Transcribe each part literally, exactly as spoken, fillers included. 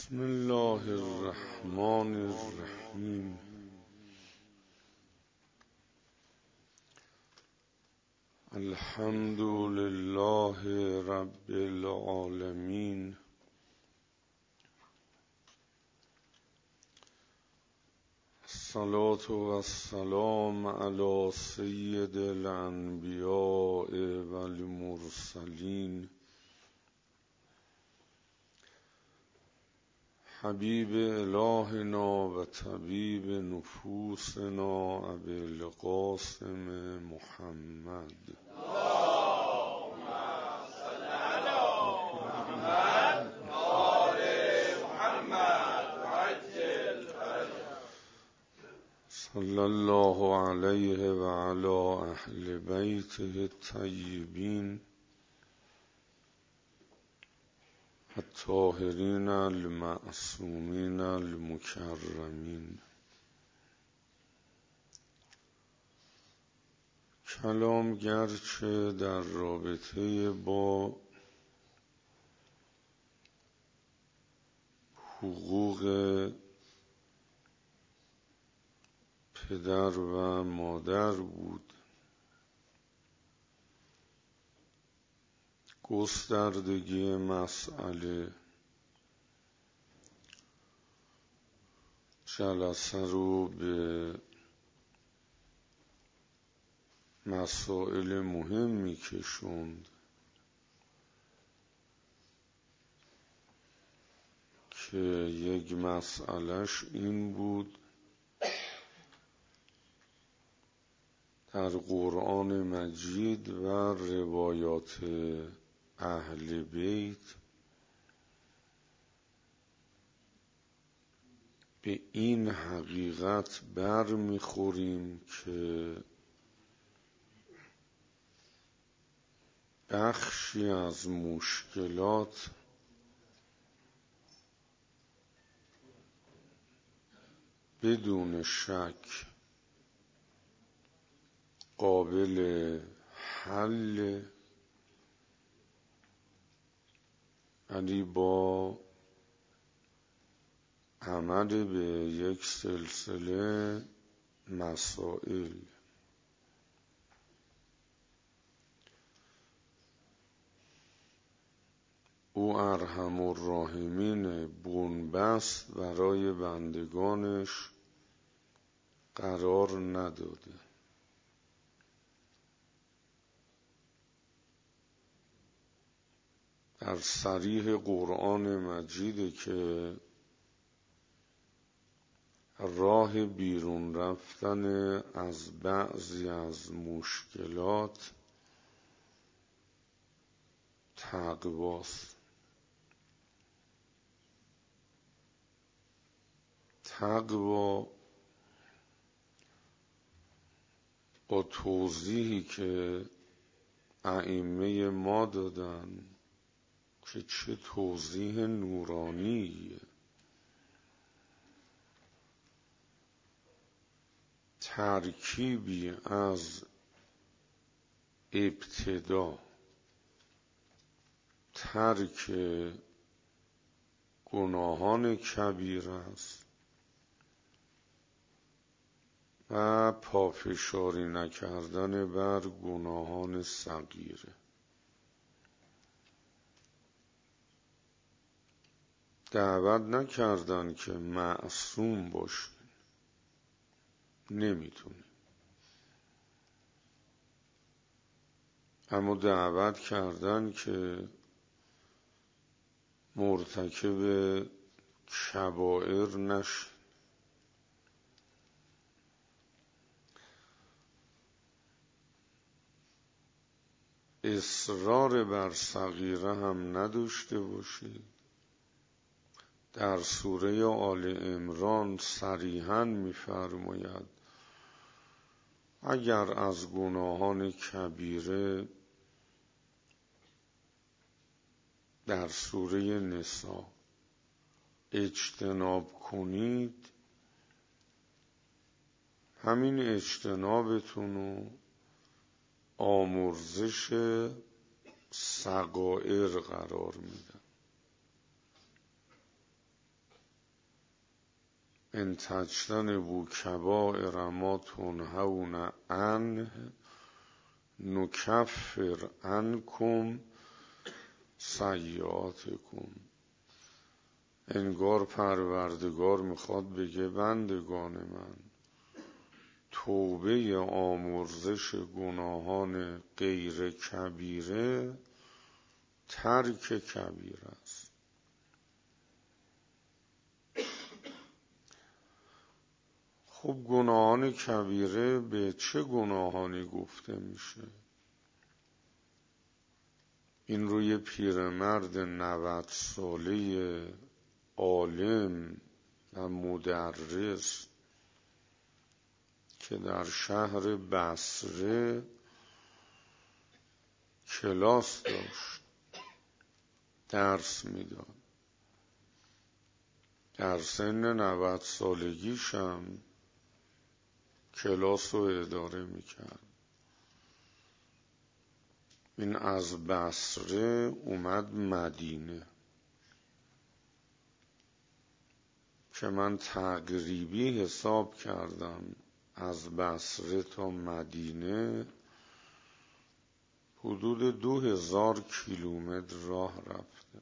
بسم الله الرحمن الرحیم. الحمد لله رب العالمین. الصلاة و السلام علی سید الانبیاء و المرسلین، حبیب الهنا و طبیب نفوسنا ابی القاسم محمد. اللهم صل علی محمد آل محمد عجل فرجه. صلی الله علیه و علی اهل بیته الطیبین الطاهرین المعصومین المکرمین. کلام گرچه در رابطه با حقوق پدر و مادر بود، گستردگی مسئله جلسه رو به مسائل مهمی کشوند که یک مسئلهش این بود: در قرآن مجید و روایات اهل بیت به این حقیقت بر میخوریم که بخشی از مشکلات بدون شک قابل حل، ولی با عمل به یک سلسله مسائل. او ارحم الراحمین بنبست برای بندگانش قرار نداده. در صریح قرآن مجید که راه بیرون رفتن از بعضی از مشکلات تقواست. تقوا با توضیحی که ائمه ما دادن که چه توضیح نورانیه، ترکیبی از ابتدا ترک گناهان کبیر است و پافشاری نکردن بر گناهان صغیره. دعوت نکردن که معصوم باشین، نمیتونی، اما دعوت کردن که مرتکب کبائر نشین. اصرار بر صغیره هم نداشته باشید. در سوره آل عمران صریحاً می‌فرماید اگر از گناهان کبیره در سوره نساء اجتناب کنید، همین اجتنابتون رو آمرزش صغائر قرار میدن. ان تجتنبوا کبائر ما تنهون عنه نکفر عنکم سیئاتکم. انگار پروردگار میخواد بگه بندگان من، توبه آمرزش گناهان غیر کبیره ترک کبیره است. خب گناهان کبیره به چه گناهانی گفته میشه؟ این روی پیرمرد نود ساله عالم و مدرس که در شهر بصره کلاس داشت، درس میداد، در سن نود سالگیشم کلاس رو اداره میکرد. این از بصره اومد مدینه که من تقریبی حساب کردم از بصره تا مدینه حدود دو هزار کیلومتر راه رفته.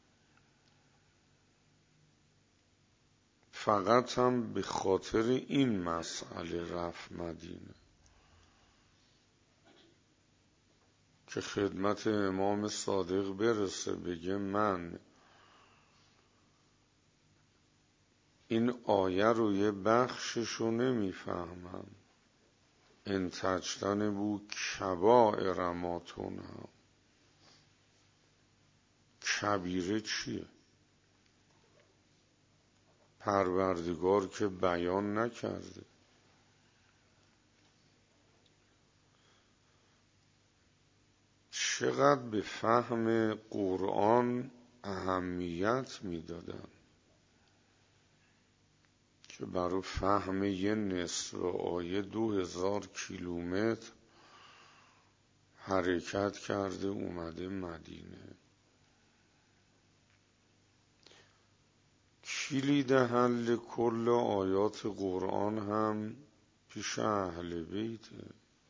فقط هم به خاطر این مسئله رفت مدینه که خدمت امام صادق برسه، بگه من این آیه رو یه بخششو نمیفهمم. ان تجتنبوا کبائر ما تنهون. کبیره چیه؟ پروردگار که بیان نکرده. چقدر به فهم قرآن اهمیت میدادن که برای فهم یه نصف آیه دو هزار کیلومتر حرکت کرده اومده مدینه. کلید حل کل آیات قرآن هم پیش اهل بیته.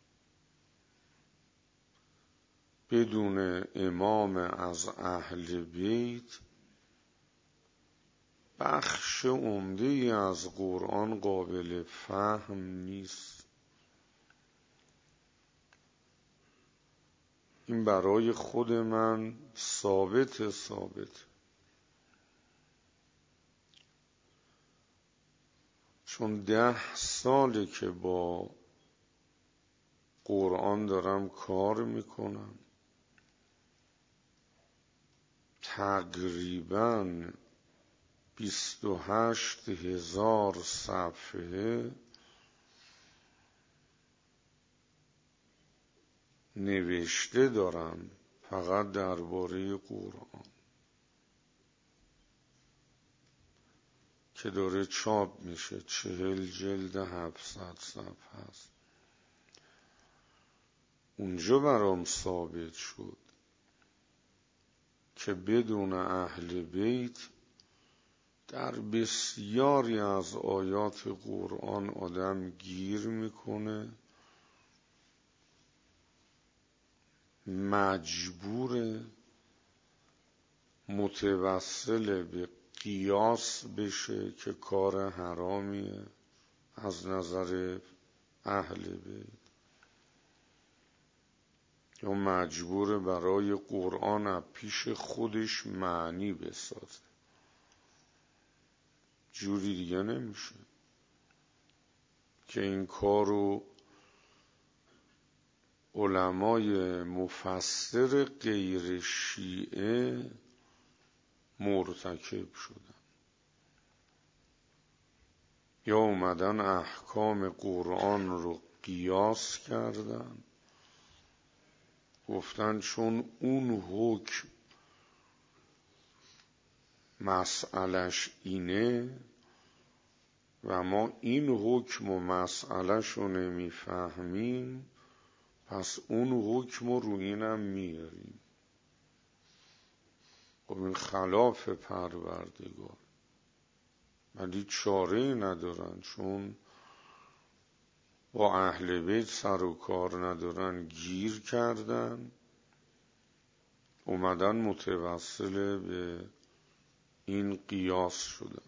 بدون امام از اهل بیت بخش عمده ای از قرآن قابل فهم نیست. این برای خود من ثابت ثابت چون ده ساله که با قرآن دارم کار میکنم، تقریباً بیست و هشت هزار صفحه نوشته دارم فقط درباره قرآن که داره چاپ میشه. چهل جلد هفتصد صفحه است. اونجا برام ثابت شد که بدون اهل بیت در بسیاری از آیات قرآن آدم گیر میکنه، مجبور متوسل به قیاس بشه که کار حرامیه از نظر اهل بیت، یا مجبور برای قرآن از پیش خودش معنی بسازه. جوری دیگه نمیشه که این کارو علمای مفسر غیر شیعه مرتکب شدن، یا اومدن احکام قرآن رو قیاس کردن، گفتن چون اون حکم مسئلش اینه و ما این حکم و مسئلش رو نمیفهمیم، پس اون حکم رو اینم میاریم. خب این خلاف پروردگار. ولی چاره‌ای ندارن، چون با اهل بیت سر و کار ندارن، گیر کردن، اومدن متوسل به این قیاس شدن.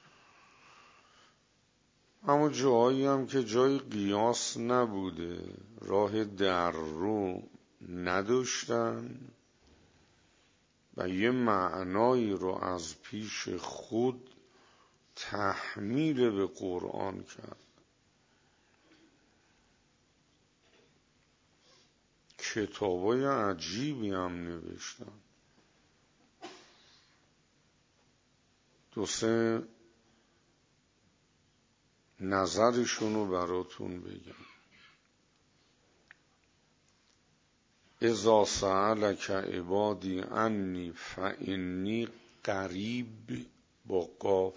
اما جایی هم که جای قیاس نبوده، راه در رو نداشتن و یه معنایی رو از پیش خود تحمیل به قرآن کرد. کتابای عجیبی هم نوشتن. دو سه نظرشونو براتون بگم. اذا سألک عبادی عنی فانی قریب با قاف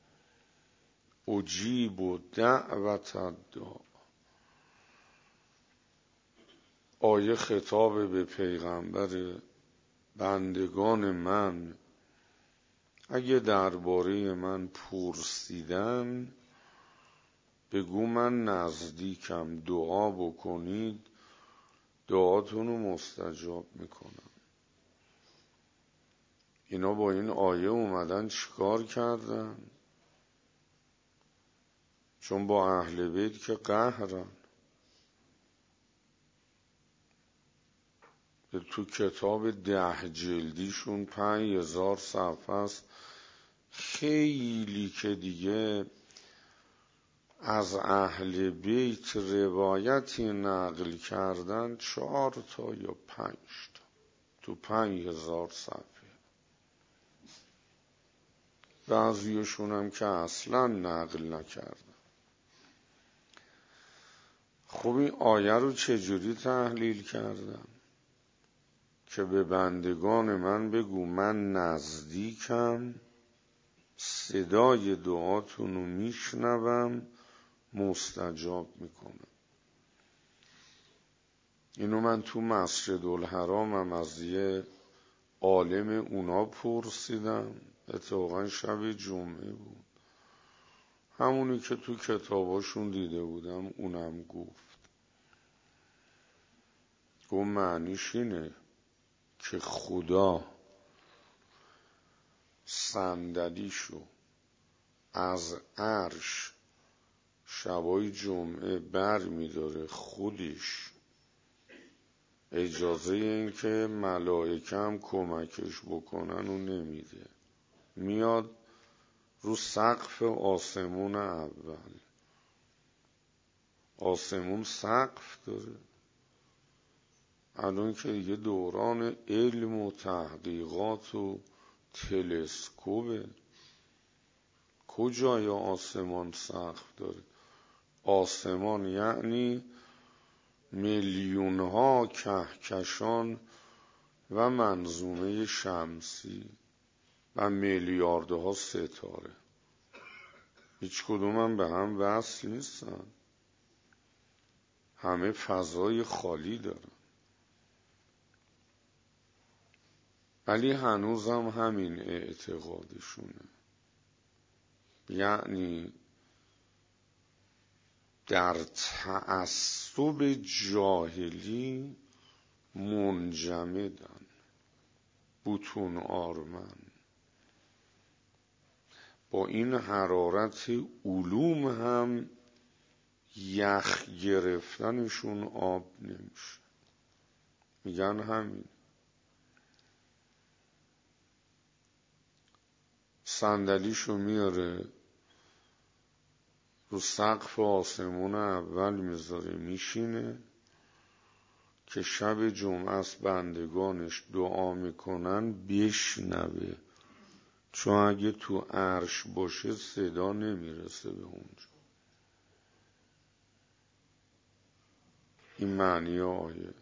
اجیب دعوت الداع. آیه خطاب به پیغمبر، بندگان من اگه درباره من پرسیدن بگو من نزدیکم، دعا بکنید دعاتونو مستجاب میکنم. اینا با این آیه اومدن چیکار کردن؟ چون با اهل بیت که قهرن. تو کتاب ده جلدیشون پنج هزار صفحه است، خیلی که دیگه از اهل بیت روایتی نقل کردن، چهار تا یا پنج تا تو پنج هزار صفحه. بعضیشون هم که اصلا نقل نکردن. خب این آیه رو چجوری تحلیل کردن؟ که به بندگان من بگو من نزدیکم، صدای دعاتون رو میشنوم، مستجاب میکنم. اینو من تو مسجد الحرامم از یه عالم اونا پرسیدم، اتفاقا شب جمعه بود. همونی که تو کتاباشون دیده بودم اونم گفت. گفت معنیش اینه که خدا صندلیشو از عرش شبای جمعه بر میداره، خودش اجازه این که ملائکه هم کمکش بکنن و نمیده. میاد رو سقف آسمون اول. آسمون سقف داره. الان که دیگه دوران علم و تحقیقات و تلسکوپه، کجای آسمان سقف داره؟ آسمان یعنی میلیون ها کهکشان و منظومه شمسی و میلیاردها ستاره. هیچ کدوم هم به هم وصل نیستن، همه فضای خالی دارن. ولی هنوزم همین اعتقادشونه، یعنی در تعصب جاهلی منجمدن، بطون آرمن. با این حرارت علوم هم یخ گرفتنشون آب نمیشه. میگن همین. صندلیشو میاره رو سقف آسمون اول میذاره، میشینه که شب جمعه است بندگانش دعا میکنن بشنوه، چون اگه تو عرش باشه صدا نمیرسه به اونجا. این معنی آیه.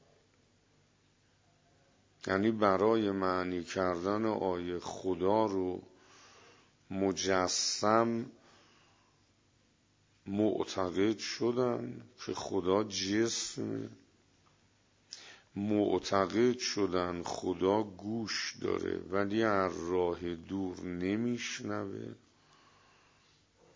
یعنی برای معنی کردن آیه خدا رو مجسم معتقد شدن که خدا جسمه، معتقد شدن خدا گوش داره ولی از راه دور نمیشنوه،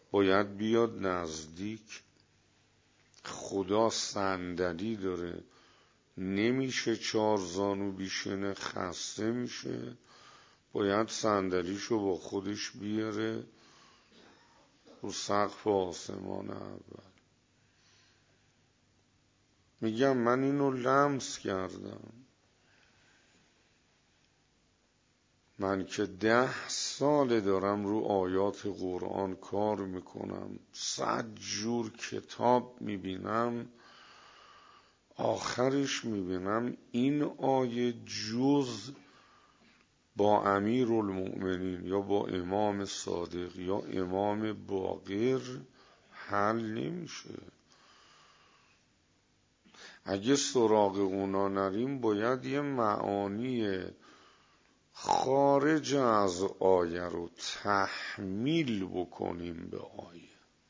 باید بیاد نزدیک. خدا صندلی داره، نمیشه چهار زانو بیشینه، خسته میشه، باید صندلیشو با خودش بیاره رو سقف آسمان اول. میگم من اینو لمس کردم. من که ده ساله دارم رو آیات قرآن کار میکنم، صد جور کتاب میبینم، آخرش میبینم این آیه جز با امیرالمؤمنین یا با امام صادق یا امام باقر حل نمیشه. اگه سراغ اونا نریم باید یه معانی خارج از آیه رو تحمیل بکنیم به آیه.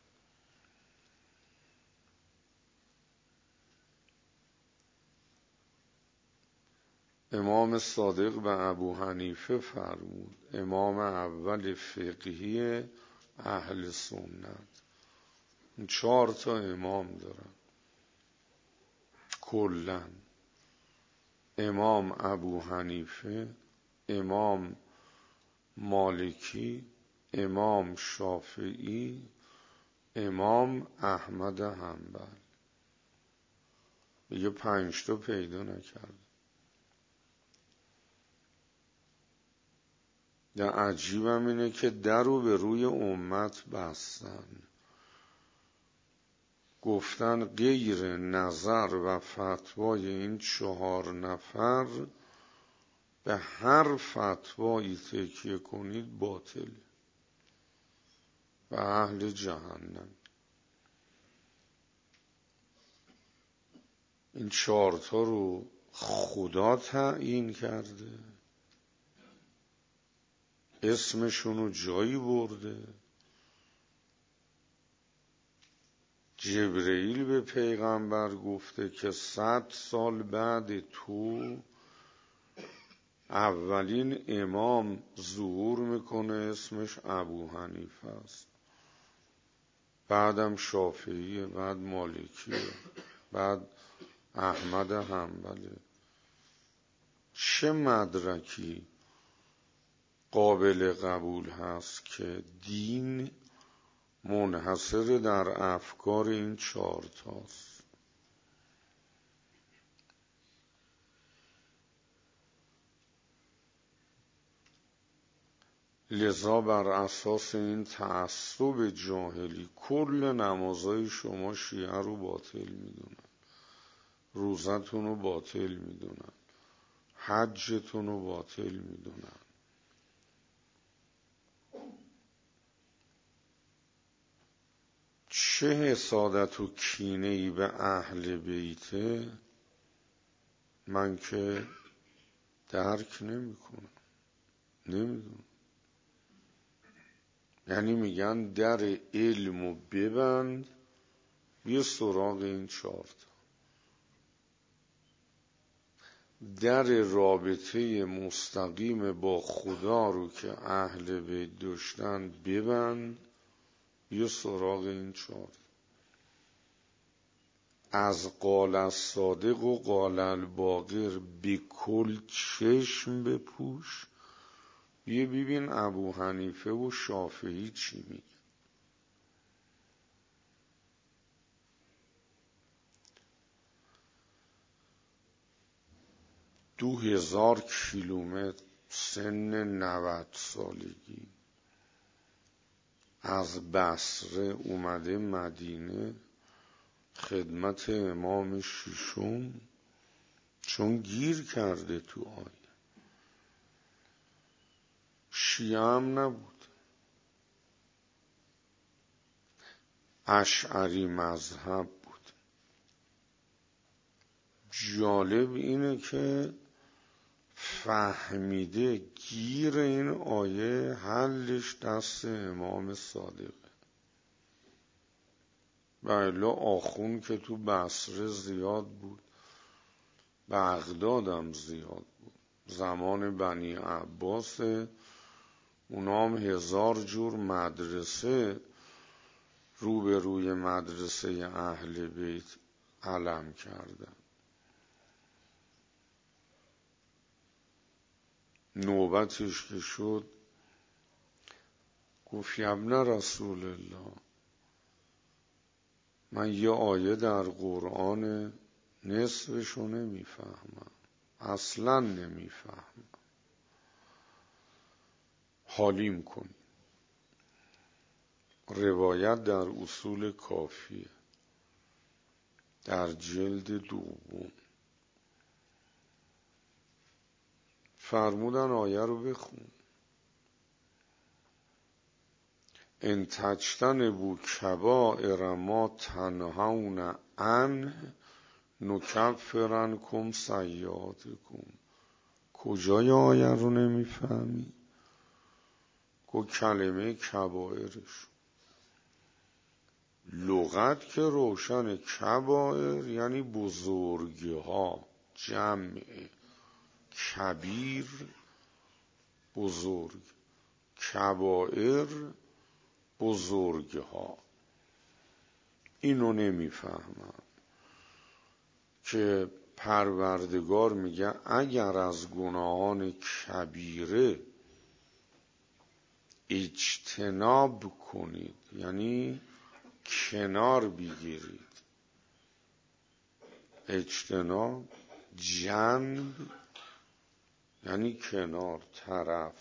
امام صادق به ابو حنیفه فرمود، امام اول فقهی اهل سنت. چهار تا امام دارن کلن: امام ابو حنیفه، امام مالکی، امام شافعی، امام احمد حنبل. یه پنج تا پیدا نکرد. در عجیبم اینه که در رو به روی امت بستن، گفتن غیر نظر و فتوای این چهار نفر به هر فتوایی تکیه کنید باطل و اهل جهنم. این چهارتا رو خدا تعیین کرده، اسمشون رو جایی برده، جبرئیل به پیغمبر گفته که صد سال بعد تو اولین امام ظهور میکنه اسمش ابو حنیفه است، بعدم شافعیه، بعد مالکیه، بعد احمد حنبله. چه مدرکی قابل قبول هست که دین منحصر در افکار این چهارتاست؟ لذا بر اساس این تعصب جاهلی کل نمازهای شما شیعه رو باطل میدونن، روزتون رو باطل میدونن، حجتون رو باطل میدونن. چه حسادت و کینه‌ای به اهل بیته من که درک نمی کنم، نمیدونم. یعنی میگن در علمو ببند، بیا سراغ این چارتا. در رابطه مستقیم با خدا رو که اهل بیت داشتن ببند، بیا سراغ این چارتا. از قال الصادق و قال الباقر به کل چشم بپوش، بیا ببین ابو حنیفه و شافعی چی میگه. دو هزار کیلومتر سن نود سالگی از بصره اومده مدینه خدمت امام ششم، چون گیر کرده تو آیه. شیعه هم نبود، اشعری مذهب بود. جالب اینه که فهمیده گیر این آیه حلش دست امام صادقه. بله آخون که تو بصره زیاد بود، بغدادم زیاد بود، زمان بنی عباس، اونام هزار جور مدرسه رو به روی مدرسه اهل بیت علم کردن. نوبتش که شد گفت ابن رسول الله، من یه آیه در قرآن نصفشو نمیفهمم، اصلا نمیفهمم، حالیم کنی. روایت در اصول کافیه در جلد دوم. فرمودن آیه رو بخون. ان تجتنبوا کبائر ما تنهون عنه نکفر عنکم سیئاتکم. کجای آیه رو نمیفهمی؟ گو کلمه کبائرش. لغت که روشن، کبائر یعنی بزرگی ها، جمع کبیر بزرگ، کبائر بزرگ ها. اینو نمیفهمم که پروردگار میگه اگر از گناهان کبیره اجتناب کنید، یعنی کنار بگیرید. اجتناب، جنب یعنی کنار، طرف.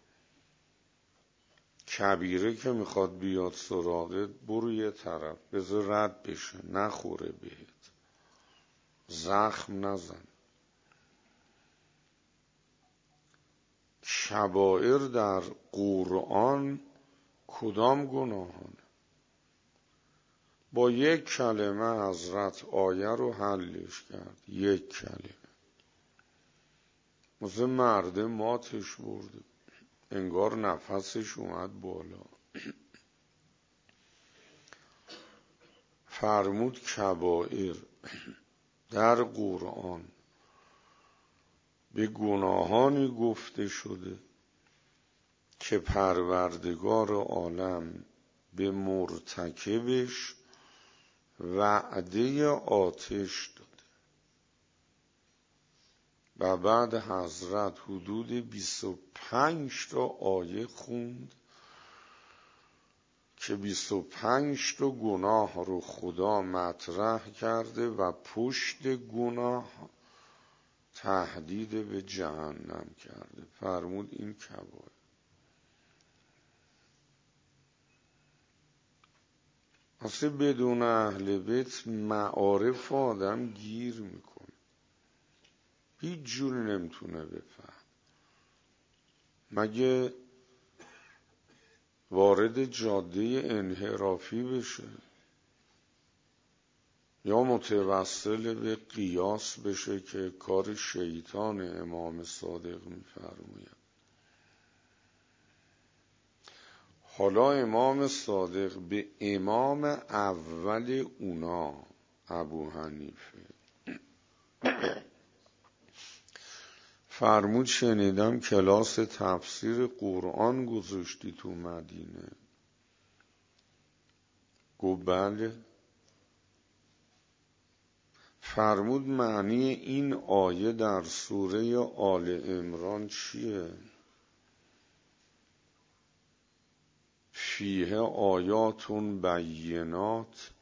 کبیره که میخواد بیاد سراغت، برو یه طرف، بذار رد بشه، نخوره بهت، زخم نزن. کبائر در قرآن کدام گناهان؟ با یک کلمه حضرت آیه رو حلش کرد. یک کلمه. مثل مرد ماتش برده، انگار نفسش اومد بالا. فرمود کبائر در قرآن به گناهانی گفته شده که پروردگار عالم به مرتکبش وعده آتش داده. و بعد حضرت حدود بیست و پنج تا آیه خوند که بیست و پنج تا گناه رو خدا مطرح کرده و پشت گناه تهدید به جهنم کرده. فرمود این کبائر. اصلا بدون اهل بیت معارف آدم گیر میکنه، هیچ جور نمیتونه بفهم. مگه وارد جاده انحرافی بشه یا متوسل به قیاس بشه که کار شیطان امام صادق میفرماید. حالا امام صادق به امام اول اونا ابو حنیفه فرمود شنیدم کلاس تفسیر قرآن گذاشتی تو مدینه. گفت بله. فرمود معنی این آیه در سوره آل عمران چیه؟ فیه آیاتون بینات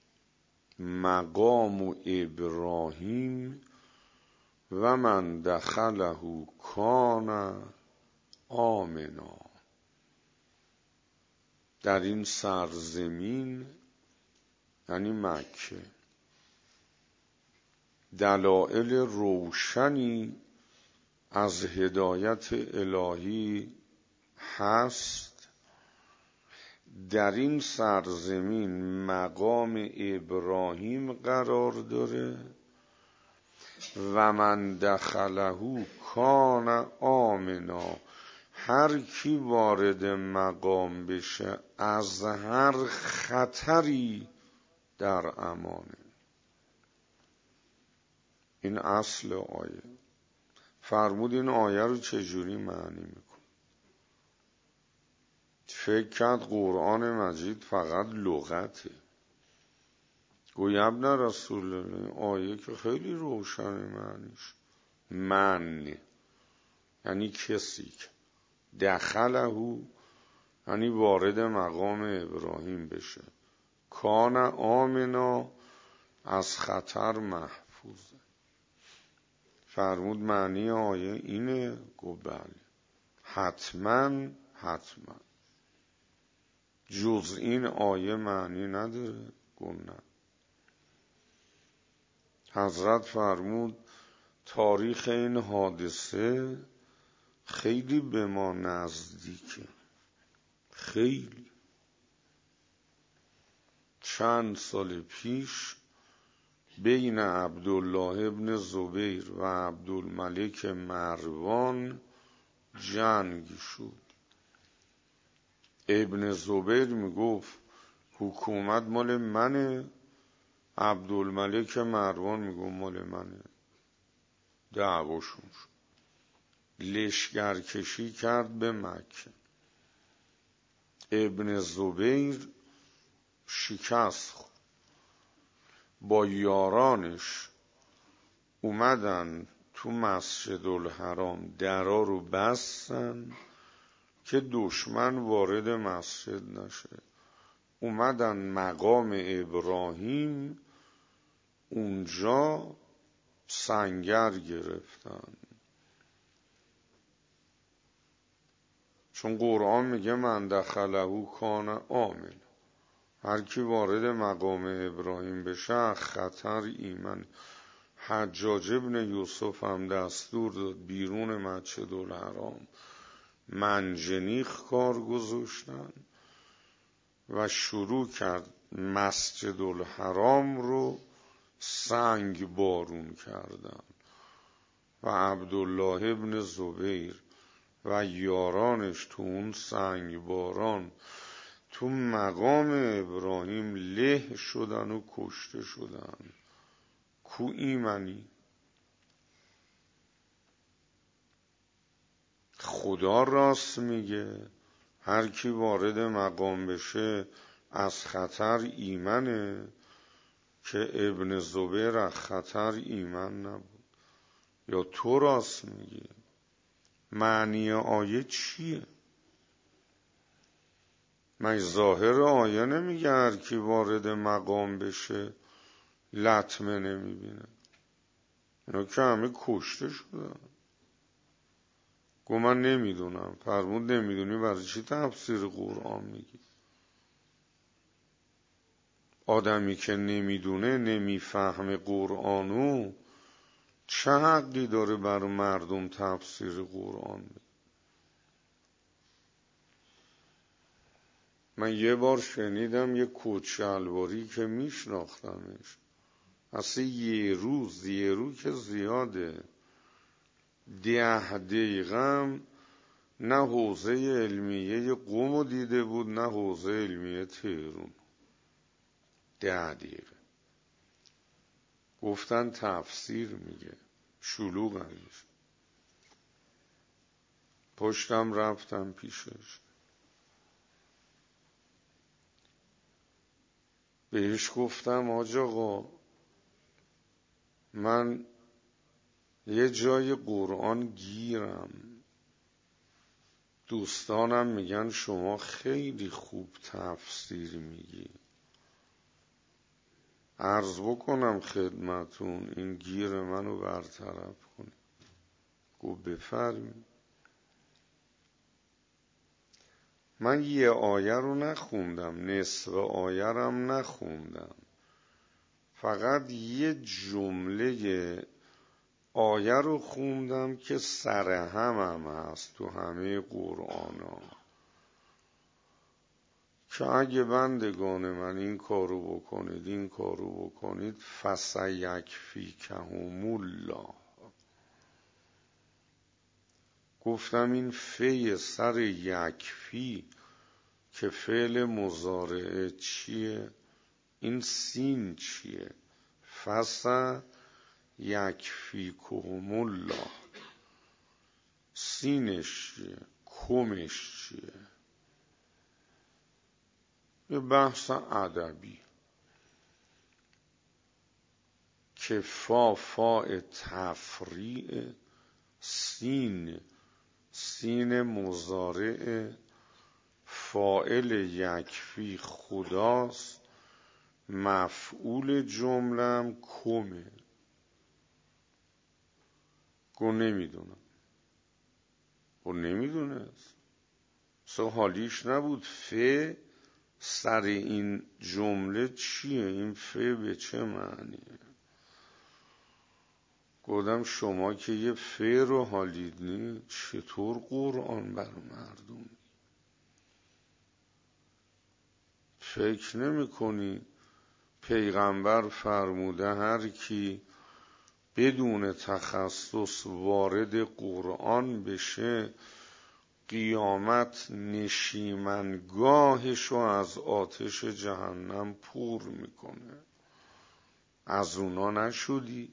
مقام ابراهیم و من دخله کان آمنا. در این سرزمین یعنی مکه دلائل روشنی از هدایت الهی هست. در این سرزمین مقام ابراهیم قرار داره و من دخله کان آمنا. هر کی وارد مقام بشه از هر خطری در امانه. این اصل آیه. فرمود این آیه رو چجوری معنی میکن؟ فکر کرد قرآن مجید فقط لغته. گوی ابن رسول الله، آیه که خیلی روشن معنیش من، یعنی کسی که دخله، یعنی وارد مقام ابراهیم بشه، کان آمنا، از خطر محفوظه. فرمود معنی آیه اینه؟ گو بله، حتما حتما، جز این آیه معنی نداره؟ گو نه. حضرت فرمود تاریخ این حادثه خیلی به ما نزدیکه، خیلی. چند سال پیش بین عبدالله ابن زبیر و عبدالملک مروان جنگ شد. ابن زبیر میگفت حکومت مال منه، عبدالملک مروان میگفت مال منه. دعواشون شد. لشکرکشی کرد به مکه. ابن زبیر شکست خورد. با یارانش اومدن تو مسجد الحرام، درا رو بستن که دشمن وارد مسجد نشه. اومدن مقام ابراهیم، اونجا سنگر گرفتن. چون قرآن میگه من دخله کان آمن، هر کی وارد مقام ابراهیم بشه خطر ایمن. حجاج ابن یوسف هم دستور داد بیرون مسجد الحرام منجنیق کار گذاشتن و شروع کرد مسجد الحرام رو سنگ بارون کردن و عبدالله ابن زبیر و یارانش تو اون سنگ باران تو مقام ابراهیم له شدن و کشته شدن. کو ایمنی؟ خدا راست میگه، هر کی وارد مقام بشه از خطر ایمنه، که ابن زبیر از خطر ایمن نبود. یا تو راست میگی؟ معنی آیه چیه؟ من ظاهر آیه نمیگه هر کی وارد مقام بشه لطمه نمیبینه؟ اینا که همه کشته شدن. گو من نمیدونم. فرمود نمیدونی برای چی تفسیر قرآن میگی؟ آدمی که نمیدونه، نمیفهمه قرآنو، چه حقی داره برای مردم تفسیر قرآن میگه؟ من یه بار شنیدم یه کوچه‌الواری که میشناختمش، اصلا یه روز یه روز که زیاده، ده دقیقه نه حوزه علمیه قم دیده بود نه حوزه علمیه تهران. ده دقیقه گفتن تفسیر میگه، شلوغنش. پشتم رفتم پیشش، بهش گفتم حاج آقا من یه جای قرآن گیرم، دوستانم میگن شما خیلی خوب تفسیر میگی، عرض بکنم خدمتون این گیر منو برطرف کنی؟ گو بفرمی. من یه آیه رو نخوندم، نصف آیه رم نخوندم، فقط یه جمله آیه رو خوندم که سرهم هم هست تو همه قرآن ها، که اگه بندگان من این کارو بکنید این کارو بکنید فسیکفیکهم الله. گفتم این فی سر یکفی که فعل مضارعه چیه؟ این سین چیه؟ فسا یکفیکهم الله، سینش چیه؟ کمش چیه؟ یه بحث ادبی که فا فا تفریع، سین سین مضارع، فاعل یکفی خداست، مفعول جملم کمه. گو نمیدونم گو نمیدونست سو حالیش نبود ف سر این جمله چیه، این ف به چه معنیه. گفتم شما که یه ف رو حالید نی، چطور قرآن بر مردم فکر نمی کنی پیغمبر فرموده هر کی بدون تخصص وارد قرآن بشه قیامت نشیمنگاهشو از آتش جهنم پر میکنه. از اونا نشدی؟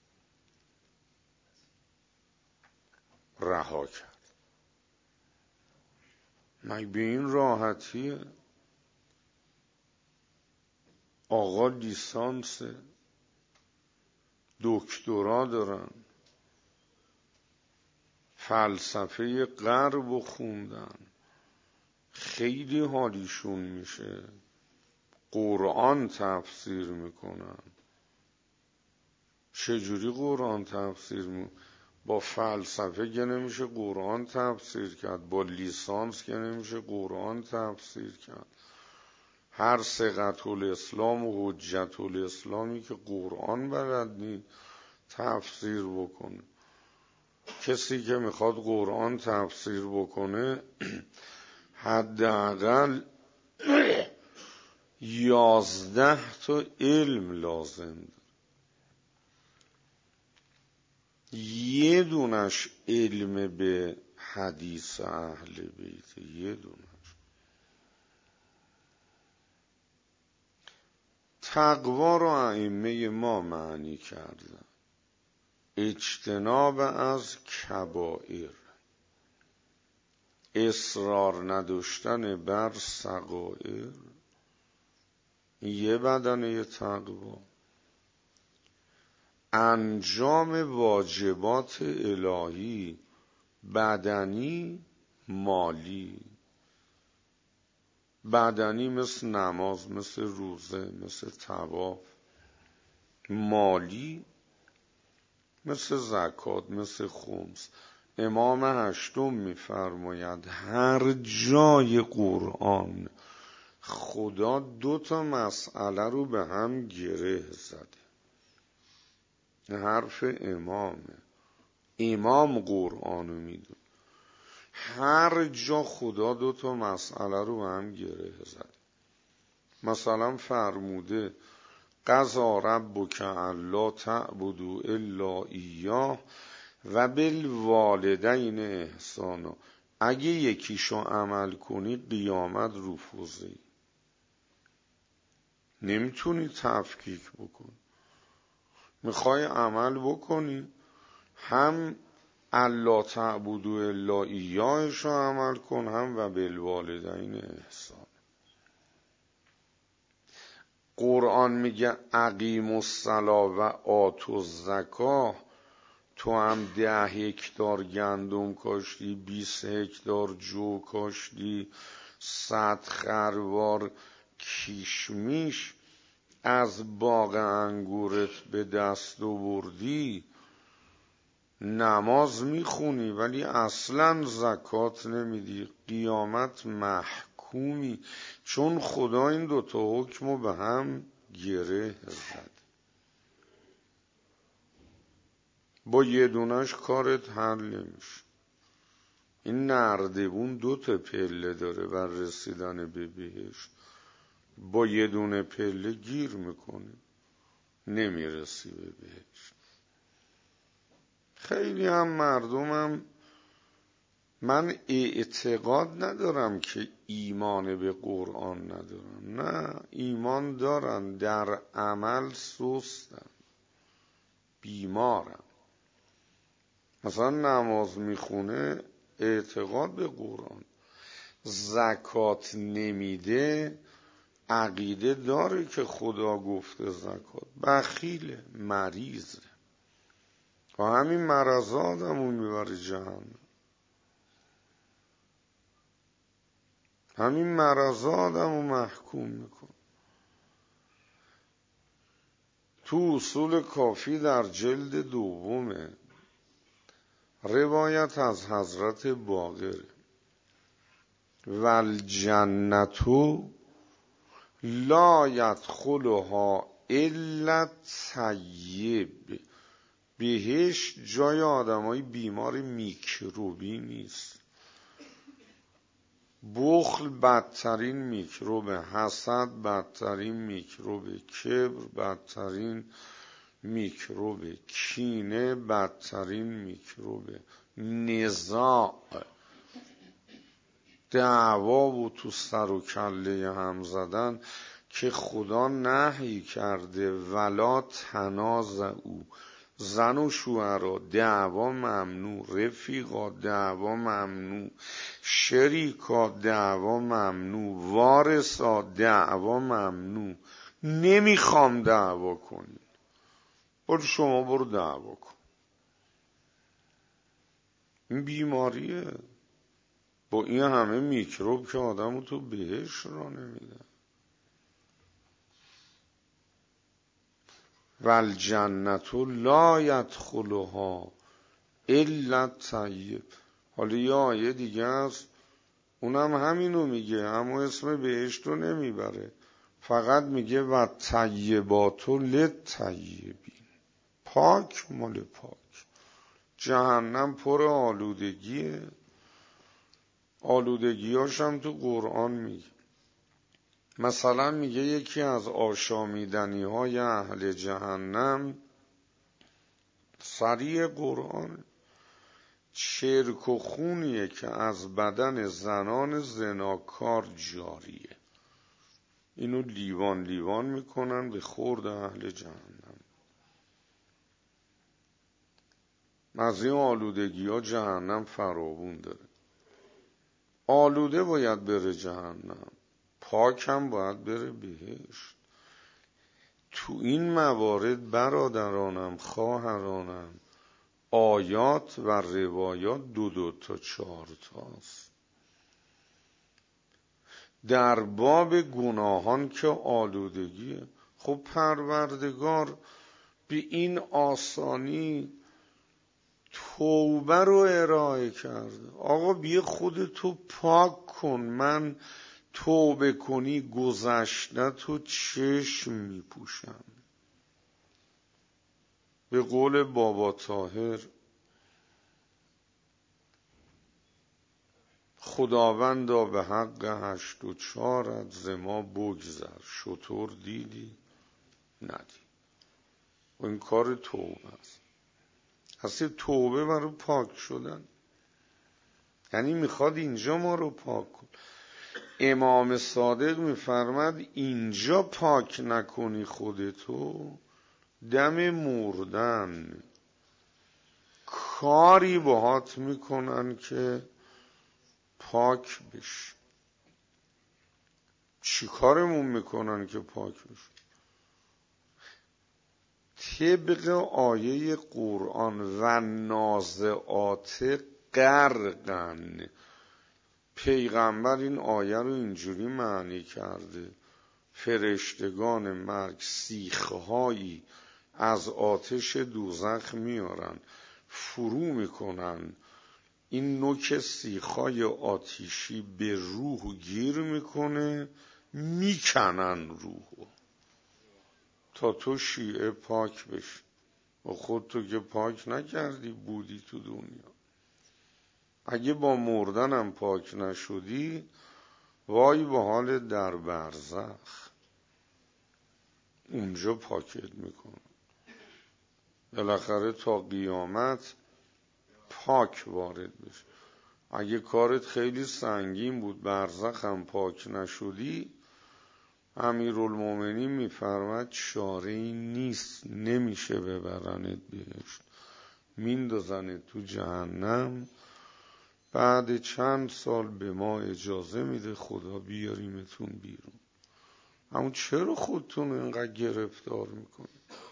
رها کرد. مگه به این راحتیه؟ آقا لیسانس دکترا دارن، فلسفه غرب خوندن، خیلی حالیشون میشه، قرآن تفسیر میکنن. چجوری قرآن تفسیر میکنن؟ با فلسفه که نمیشه قرآن تفسیر کرد، با لیسانس که نمیشه قرآن تفسیر کرد. هر صیغت الاسلام و حجت الاسلامی که قرآن بلد نی تفسیر بکنه. کسی که میخواد قرآن تفسیر بکنه حداقل یازده تا علم لازم داره. یه دونش علم به حدیث اهل بیت، یه دونش. تقوا رو ائمه ما معنی کردن، اجتناب از کبائر، اصرار نداشتن بر صغائر، یه بدنه تقوا. انجام واجبات الهی بدنی مالی. بدنی مثل نماز، مثل روزه، مثل طواف. مالی مثل زکات، مثل خمس. امام هشتم میفرماید هر جای قرآن خدا دو تا مسئله رو به هم گره زده. حرف امامه، امام قرآن رو میدون. هر جا خدا دو تا مسئله رو به هم گره زده. مثلا فرموده قضا ربک الا تعبدوا الا ایاه و بالوالدین احسانا. اگه یکیشو عمل کنی قیامت رفوزی، نمیتونی تفکیک بکنی. میخوای عمل بکنی هم الا تعبدوا الا ایاهشو عمل کن، هم و بالوالدین احسان. قرآن میگه اقیموا الصلاة و آتوا الزکاة. تو هم ده هکتار گندم کاشتی، بیست هکتار جو کاشتی، صد خروار کیشمیش از باغ انگورت به دست آوردی، نماز میخونی ولی اصلا زکات نمیدی، قیامت محکومی. چون خدا این دوتا حکمو به هم گره زد. با یه دونش کارت حل نمیشه. این نردبون دو تا پله داره بر رسیدن به بهشت. با یه دونه پله گیر میکنی، نمیرسی به بهشت. خیلی هم مردمم، من اعتقاد ندارم که ایمان به قرآن ندارن، نه، ایمان دارن، در عمل سستن، بیمارن. مثلا نماز میخونه اعتقاد به قرآن، زکات نمیده عقیده داره که خدا گفته زکات، بخیله، مریضه و همین مرض آدمو میبره جهنم. همین مرض آدمو محکوم میکن. تو اصول کافی در جلد دومه روایت از حضرت باقر والجنتو لا یدخلها الا الطیب، بهش جای آدمای بیمار میکروبی نیست. بخل بدترین میکروب، حسد بدترین میکروب، کبر بدترین میکروب، کینه بدترین میکروب، نزاع، دعوا و تو سر و کله هم زدن که خدا نهی کرده ولا تنازعوا، زن و شوهرها دعوا ممنوع، رفیقا دعوا ممنوع، شریکا دعوا ممنوع، وارثا دعوا ممنوع. نمیخوام دعوا کنی، برو شما برو دعوا کن. این بیماریه، با این همه میکروب که آدمو تو بهش را نمیده. والجنت لا یدخلها الا الطیب. حالا یه آیه دیگه است اونم همینو میگه، اما اسم بهشت رو نمیبره، فقط میگه و طیبات للطیبین، پاک مال پاک. جهنم پر آلودگیه، آلودگیاش هم تو قرآن میگه. مثلا میگه یکی از آشامیدنی های اهل جهنم، صریح قرآن، چرک و خونیه که از بدن زنان زناکار جاریه. اینو لیوان لیوان میکنن به خورد اهل جهنم. از این آلودگی ها جهنم فراوون داره. آلوده باید بره جهنم، پاک هم باید بره بهشت. تو این موارد برادرانم خواهرانم آیات و روایات دو دو تا چهار تاست. در باب گناهان که آلودگیه، خب پروردگار به این آسانی توبه رو ارائه کرده. آقا بیا خودتو پاک کن، من توبه کنی گذشته تو چشم میپوشم. به قول بابا طاهر خداوندا به حق هشت و چارت ز ما بگذر، شطور دیدی ندی. و این کار توبه است. اصلا توبه برای پاک شدن، یعنی میخواد اینجا ما رو پاک کن. امام صادق میفرماد اینجا پاک نکنی خودتو، دم مردن کاری باهات میکنن که پاک بشی. چی کارمون میکنن که پاک بشی؟ طبق آیه قرآن و نازعات غرقن، پیغمبر این آیه رو اینجوری معنی کرده: فرشتگان مرگ سیخهایی از آتش دوزخ میارن، فرو میکنن، این نوک سیخهای آتیشی به روح گیر میکنه، میکنن روحو تا تو شیعه پاک بشی. و خود تو که پاک نکردی بودی تو دنیا. اگه با مردنم پاک نشدی، وای به حال در برزخ، اونجا پاکت میکنه. بالاخره تا قیامت پاک وارد بشه. اگه کارت خیلی سنگین بود، برزخ هم پاک نشدی، امیرالمومنین میفرماد چاره‌ای نیست، نمیشه ببرنت بهشت، میندازنت تو جهنم، بعد چند سال به ما اجازه میده خدا بیاریمتون بیرون. اما چرا خودتون اینقدر گرفتار میکنید؟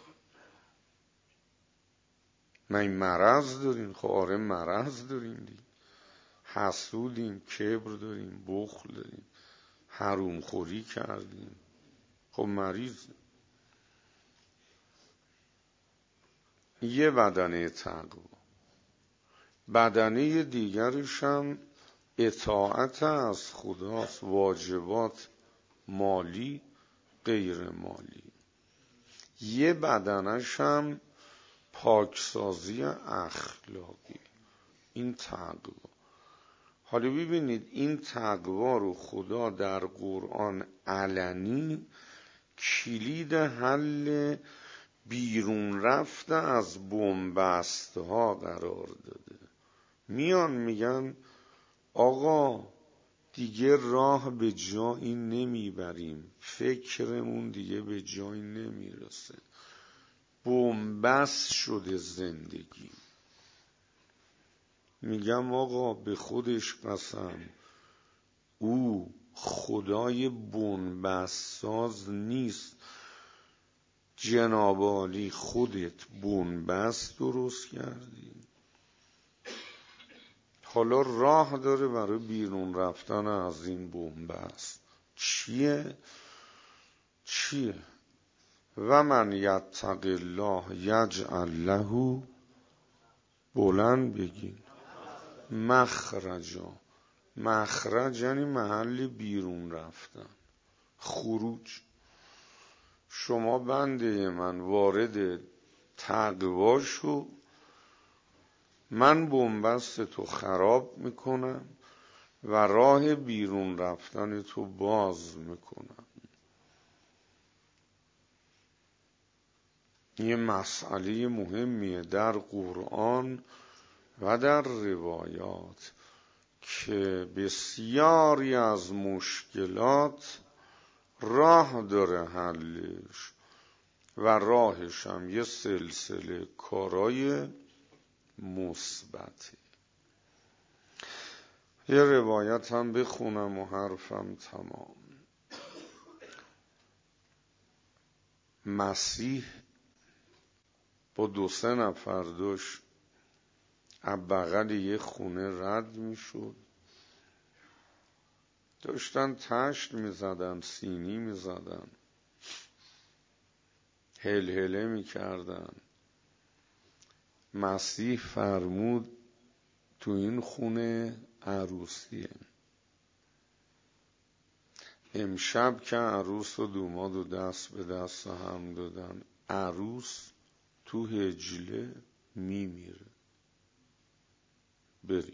من این مرض دارین؟ خب آره مرض دارین دیگه. حسودیم، کبر داریم، بخل داریم، حروم خوری کردیم، خب مریض. یه بدنه تقوا، بدنه دیگرش هم اطاعت از خداست، واجبات مالی غیر مالی. یه بدنش هم پاکسازی اخلاقی، این تقوا. حالا ببینید این تقوا رو خدا در قرآن علنی کلید حل بیرون رفته از بن‌بست ها قرار داده. میان میگن آقا دیگه راه به جایی نمیبریم، فکرمون دیگه به جایی نمیرسه، بن‌بست شده زندگی. میگم آقا به خودش قسم، او خدای بن‌بست ساز نیست. جناب عالی خودت بن‌بست درست کردی، حالا راه داره برای بیرون رفتن از این بن‌بست. چیه؟ چیه؟ و من یتق الله یجعل له، بلند بگین، مخرجا. مخرج یعنی محل بیرون رفتن، خروج. شما بنده من وارد تقوا شو، من بن‌بست تو خراب میکنم و راه بیرون رفتن تو باز میکنم. یه مسئله مهمیه در قرآن و در روایات که بسیاری از مشکلات راه داره حلش و راهش هم یه سلسله کارای مثبته. یه روایت هم بخونم و حرفم تمام. مسیح با دو سه نفر داشت از بغل یه خونه رد می شد، داشتن تشت می زدن، سینی می زدن، هلهله می کردن. مسیح فرمود تو این خونه عروسیه، امشب که عروس و دوماد و دست به دست هم دادن، عروس تو هجله می میره، بریم.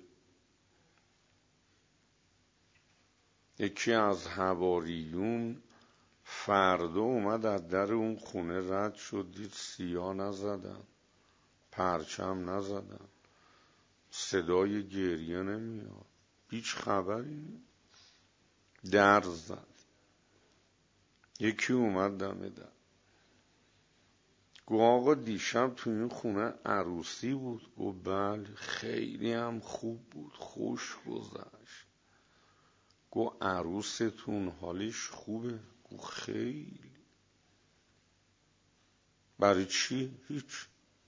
یکی از حواریون فردا اومد از در اون خونه رد شد، دید سیاه نزدن، پرچم نزدن، صدای گریه نمیاد، هیچ خبری نی. در زد، یکی اومد دم در، گو آقا دیشب تو این خونه عروسی بود؟ گو بله، خیلی هم خوب بود، خوش گذشت. گو عروستون حالش خوبه؟ گو خیلی. برای چی؟ هیچ.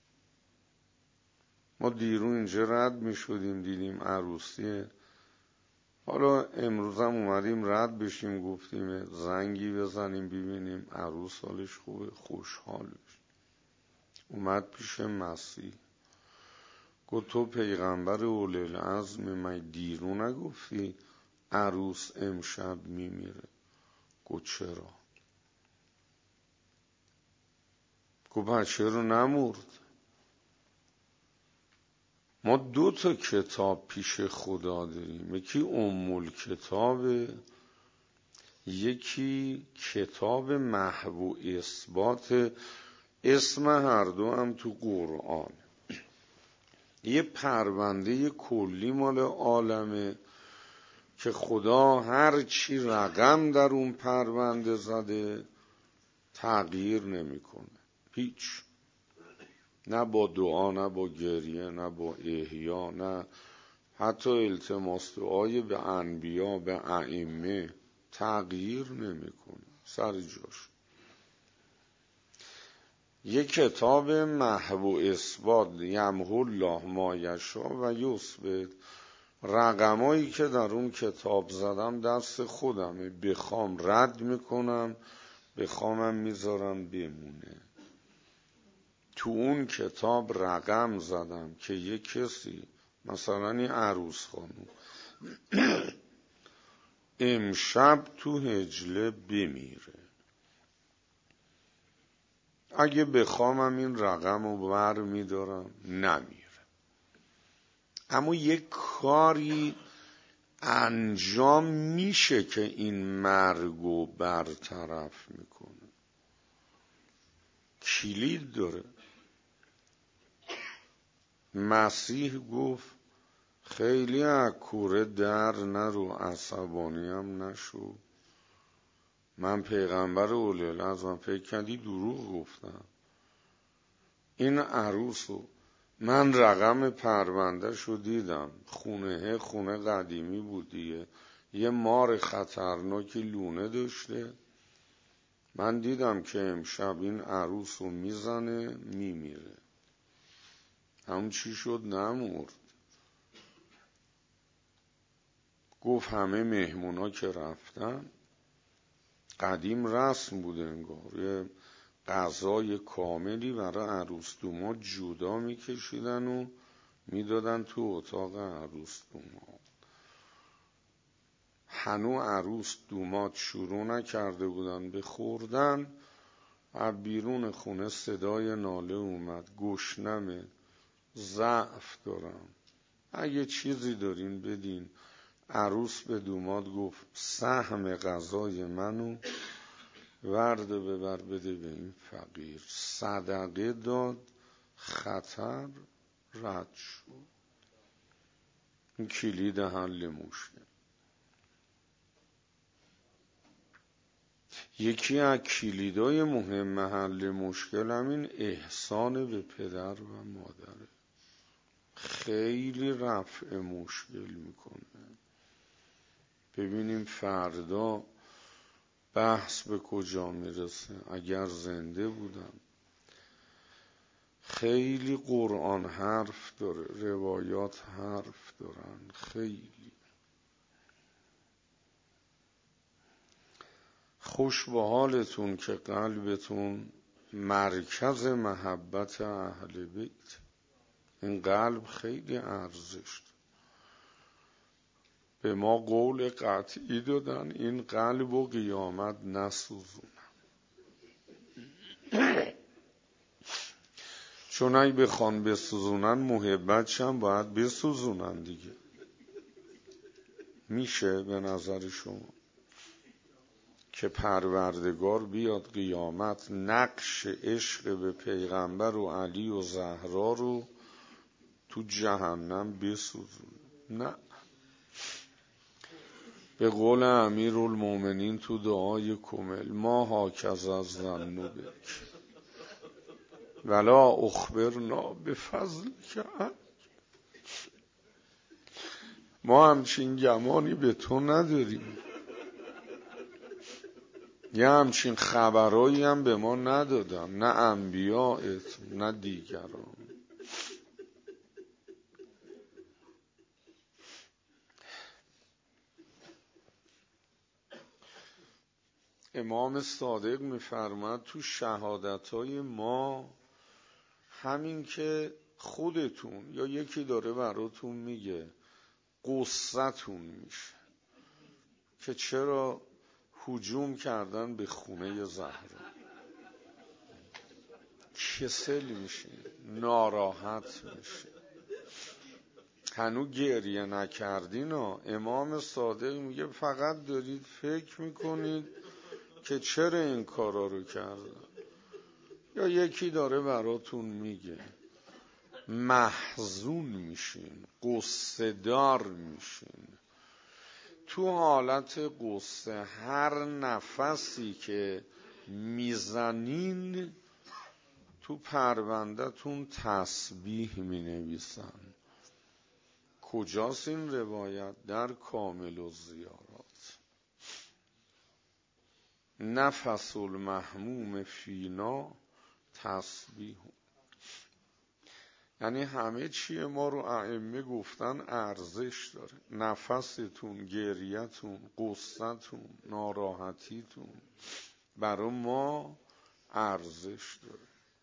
ما دیرو اینجا رد می شدیم دیدیم عروسیه، حالا امروز هم اومدیم رد بشیم، گفتیم زنگی بزنیم ببینیم عروس حالش خوبه، خوشحالش. اومد پیش مسیح، گفت تو پیغمبر اولوالعزم، من دیرو نگفتی عروس امشب میمیره؟ گفت چرا؟ گفت بچه رو نمرد. ما دو تا کتاب پیش خدا داریم، یکی ام الکتابه، یکی کتاب محو و اثبات. اسم هر دو هم تو قرآن. یه پرونده کلی مال عالمه که خدا هر چی رقم در اون پرونده زده تغییر نمیکنه، هیچ. نه با دعا، نه با گریه، نه با احیا، نه حتی التماس دعای به انبیا، به ائمه، تغییر نمیکنه، سر جاش. یک کتاب محو و اثبات، یمحو الله ما یشاء و یثبت، رقمایی که در اون کتاب زدم دست خودمه، بخوام رد میکنم، بخوامم میذارم بمونه. تو اون کتاب رقم زدم که یک کسی، مثلا این عروس خانم امشب تو هجله بمیره، اگه بخوامم این رقم رو بر میدارم نمیره. اما یک کاری انجام میشه که این مرگو برطرف میکنه، کلید داره. مسیح گفت خیلی اکوره در نرو، عصبانیم نشو، من پیغمبر اولیالعزم، فکر کردی دروغ گفتم. این عروسو من رقم پروندهشو دیدم، خونه خونه قدیمی بود دیگه، یه مار خطرناکی لونه داشته، من دیدم که امشب این عروسو میزنه میمیره. همون چی شد؟ نمرد. گفت همه مهمونا که رفتن، قدیم رسم بوده انگار، یه غذای کاملی برای عروس دومات جدا میکشیدن و میدادن تو اتاق عروس دومات. هنو عروس دومات شروع نکرده بودن به خوردن، از بیرون خونه صدای ناله اومد، گشنمه، ضعف دارم، اگه چیزی دارین بدین. عروس به دومات گفت سهم غذای منو ورده ببر بده به این فقیر. صدقه داد، خطر رد شد. این کلید حل مشکل. یکی از کلیدای مهم حل مشکل همین احسان به پدر و مادره، خیلی رفع مشکل میکنه. ببینیم فردا بحث به کجا میرسه. اگر زنده بودم، خیلی قرآن حرف داره، روایات حرف دارن، خیلی خوش به حالتون که قلبتون مرکز محبت اهل بیت. این قلب خیلی ارزش، به ما قول قطعی دادن این قلب و قیامت نسوزونن، چون اگه بخوان بسوزونن محبتشم باید بسوزونن دیگه. میشه به نظر شما که پروردگار بیاد قیامت نقش عشق به پیغمبر و علی و زهرا رو تو جهنم بسوزونه؟ نه. به قول امیرالمومنین تو دعای کمل، ما هاکذا الظن بک ولا اخبرنا بفضلک، ما همچین گمانی به تو نداریم، یه همچین خبرایی هم به ما ندادن، نه انبیاءت نه دیگران. امام صادق میفرماد تو شهادتهای ما همین که خودتون یا یکی داره براتون میگه قصتون میشه که چرا هجوم کردن به خونه زهرا، کسل میشه، ناراحت میشه، هنو گریه نکردین. امام صادق میگه فقط دارید فکر میکنید که چرا این کارا رو کردن. یا یکی داره براتون میگه محزون میشین، قصه دار میشین. تو حالت قصه هر نفسی که میزنین تو پروندهتون تسبیح مینویسن. کجاست این روایت؟ در کامل الزیارات. نفس المحموم فینا تسبیح. یعنی همه چیه ما رو ائمه گفتن ارزش داره. نفستون، گریتون، غصتون، ناراحتیتون برای ما ارزش داره.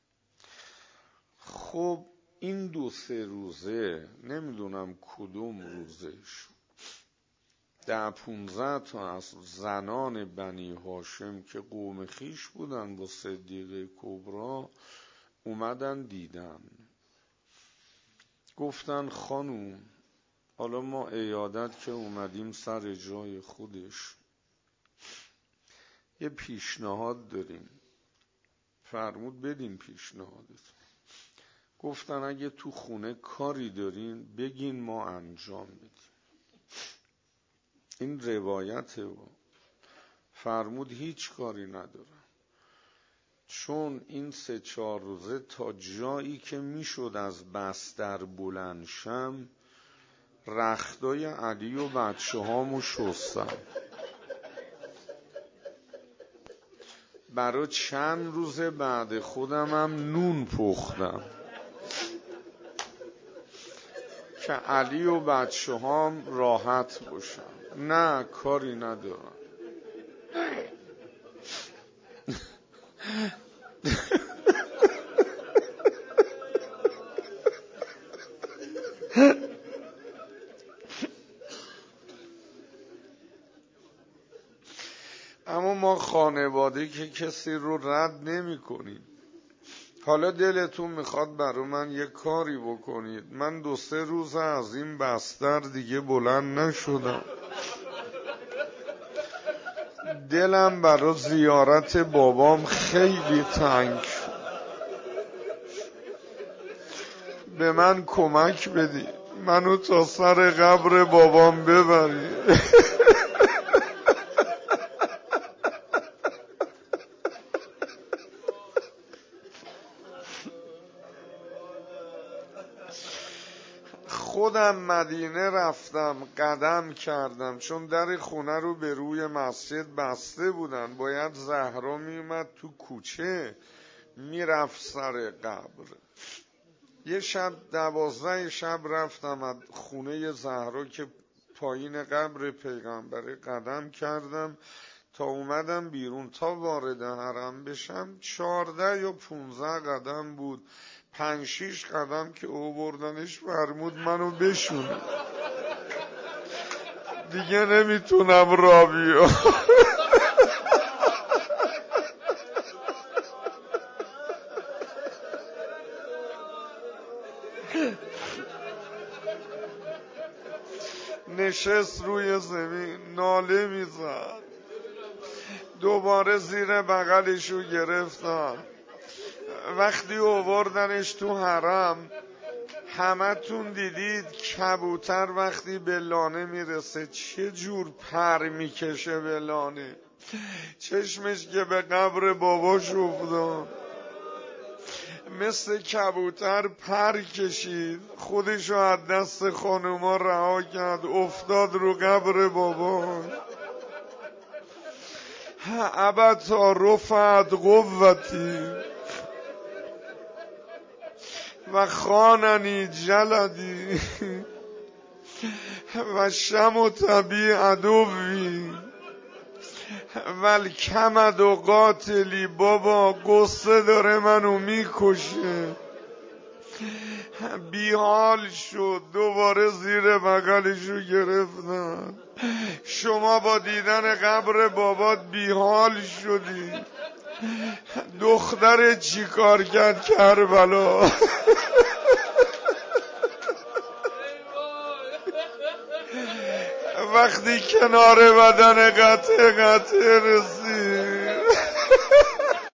خب این دو سه روزه، نمیدونم کدوم روزش، ده پونزده تا از زنان بنی هاشم که قوم خیش بودن با صدیقه کبرا اومدن دیدن، گفتن خانوم حالا ما عیادت که اومدیم سر جای خودش، یه پیشنهاد داریم. فرمود بدین پیشنهادت. گفتن اگه تو خونه کاری دارین بگین ما انجام بدیم. این روایته و فرمود هیچ کاری ندارم، چون این سه چهار روزه تا جایی که میشد از بستر بلند شم رختای علی و بچه هامو شستم. برای چند روز بعد خودم هم نون پختم که علی و بچه هام راحت باشن. نه کاری ندارم. اما ما خانواده که کسی رو رد نمی کنیم. حالا دلتون میخواد برای من یه کاری بکنید، من دو سه روز از این بستر دیگه بلند نشدم. دلم برای زیارت بابام خیلی تنگ شد. به من کمک بدی منو تا سر قبر بابام ببری. خودم مدینه رفتم قدم کردم، چون در خونه رو به روی مسجد بسته بودن، باید زهرا می اومد تو کوچه میرفت سر قبر. یه شب دوازده شب رفتم از خونه زهرا که پایین قبر پیغمبر قدم کردم تا اومدم بیرون. تا وارد حرم بشم چارده یا پونزده قدم بود. پنج شیش قدم که او بردنش فرمود منو بشونه، دیگه نمیتونم را بیام. نشست روی زمین ناله میزد. دوباره زیر بغلشو گرفتم. وقتی آوردنش تو حرم همتون دیدید کبوتر وقتی به لانه میرسه چه جور پر میکشه به لانه. چشمش که به قبر باباش افتاد مثل کبوتر پر کشید، خودشو از دست خانوما رها کرد افتاد رو قبر بابا. ابتا رفعت قوتی و خاننی جلدی و شمت بی عدوی والکمد و قاتلی. بابا قصه داره منو میکشه. بیحال شد. دوباره زیر بغلشو گرفتن. شما با دیدن قبر بابات بیحال شدی، دختر چی کار کرد کربلا؟ وقتی کنار بدن قطع قطع رسید